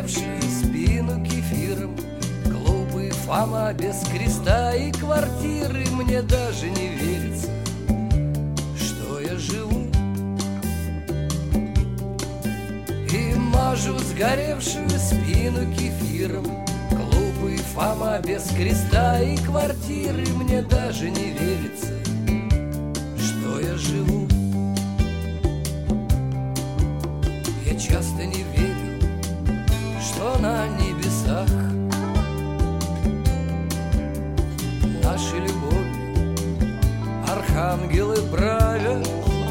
сгоревшую спину кефиром. Глупый Фома без креста и квартиры. Мне даже не верится, что я живу. И мажу сгоревшую спину кефиром. Глупый Фома без креста и квартиры. Мне даже не верится, что я живу. Я часто не верю, что на небесах нашей любовью архангелы правят.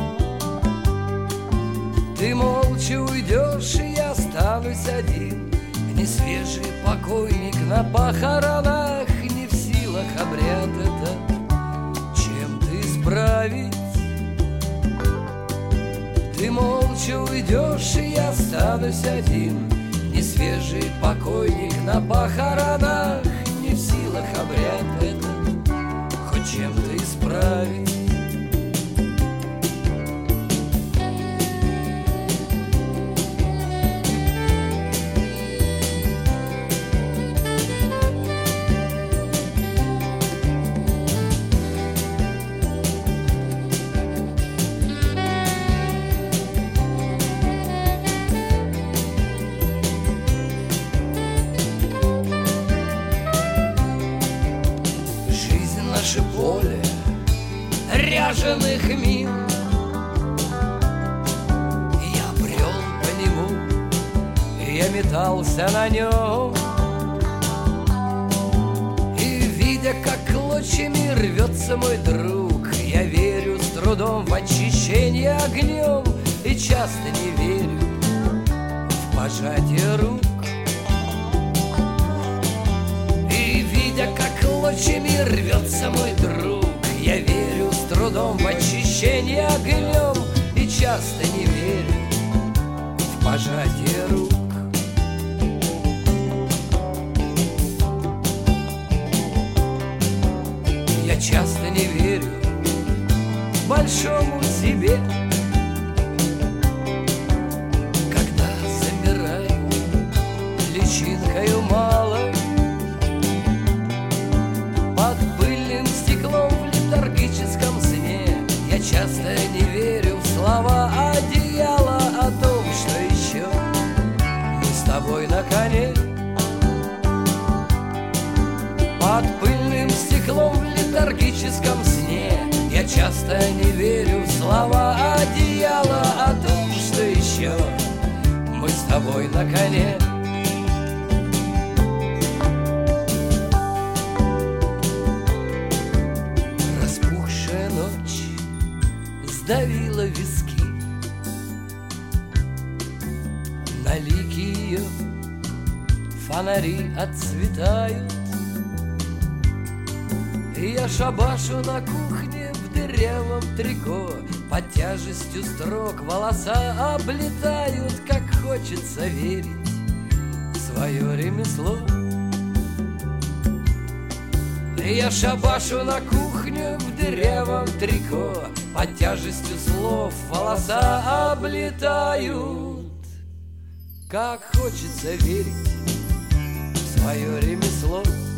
Ты молча уйдешь, и я останусь один. Несвежий покойник на похоронах. Не в силах обряд этот чем-то исправить. Ты молча уйдешь, и я останусь один. Несвежий покойник на похоронах. Не в силах обряд этот хоть чем-то исправить. Наше поле ряженых мин. Я брел по нему, я метался на нем. И видя, как клочьями рвется мой друг, я верю с трудом в очищение огнем. И часто не верю в пожатие рук. И видя, как клочьями рвется мой друг, я верю с трудом в очищение огнем. И часто не верю в пожатие рук. Я часто не верю большому себе, когда замираю личинкою малой под пыльным стеклом в летаргическом сне. Я часто не верю в слова одеяла о том, что еще мы с тобой на коне. Под пыльным стеклом в летаргическом сне. Я часто не верю в слова одеяла о том, что еще мы с тобой на коне. Распухшая ночь сдавила виски. На лике ее фонари отцветают. И я шабашу на кухне в дырявом трико. Под тяжестью строк волоса облетают. Как хочется верить в свое ремесло. И я шабашу на кухне в дырявом трико. Под тяжестью слов волоса облетают. Как хочется верить в свое ремесло.